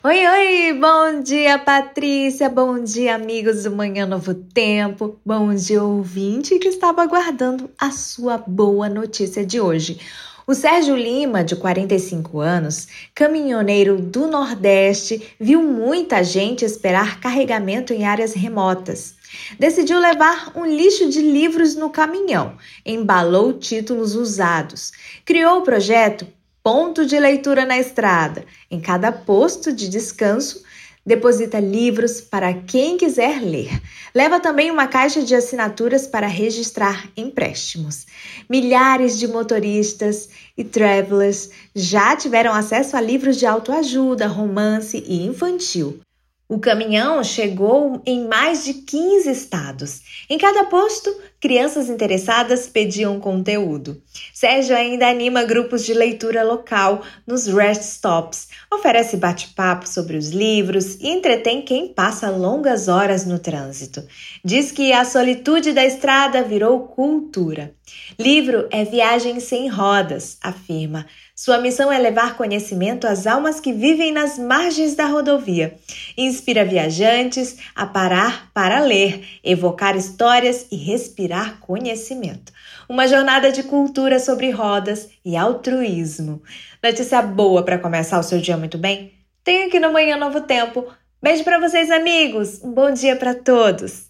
Oi, oi! Bom dia, Patrícia! Bom dia, amigos do Manhã Novo Tempo! Bom dia, ouvinte que estava aguardando a sua boa notícia de hoje. O Sérgio Lima, de 45 anos, caminhoneiro do Nordeste, viu muita gente esperar carregamento em áreas remotas. Decidiu levar um lixo de livros no caminhão, embalou títulos usados, criou o projeto Ponto de leitura na estrada. Em cada posto de descanso, deposita livros para quem quiser ler. Leva também uma caixa de assinaturas para registrar empréstimos. Milhares de motoristas e travelers já tiveram acesso a livros de autoajuda, romance e infantil. O caminhão chegou em mais de 15 estados. Em cada posto, crianças interessadas pediam conteúdo. Sérgio ainda anima grupos de leitura local nos rest stops, oferece bate-papo sobre os livros e entretém quem passa longas horas no trânsito. Diz que a solitude da estrada virou cultura. Livro é viagem sem rodas, afirma. Sua missão é levar conhecimento às almas que vivem nas margens da rodovia. Inspira viajantes a parar para ler, evocar histórias e respirar conhecimento. Uma jornada de cultura sobre rodas e altruísmo. Notícia boa para começar o seu dia muito bem? Tem aqui no Manhã Novo Tempo. Beijo para vocês, amigos. Um bom dia para todos.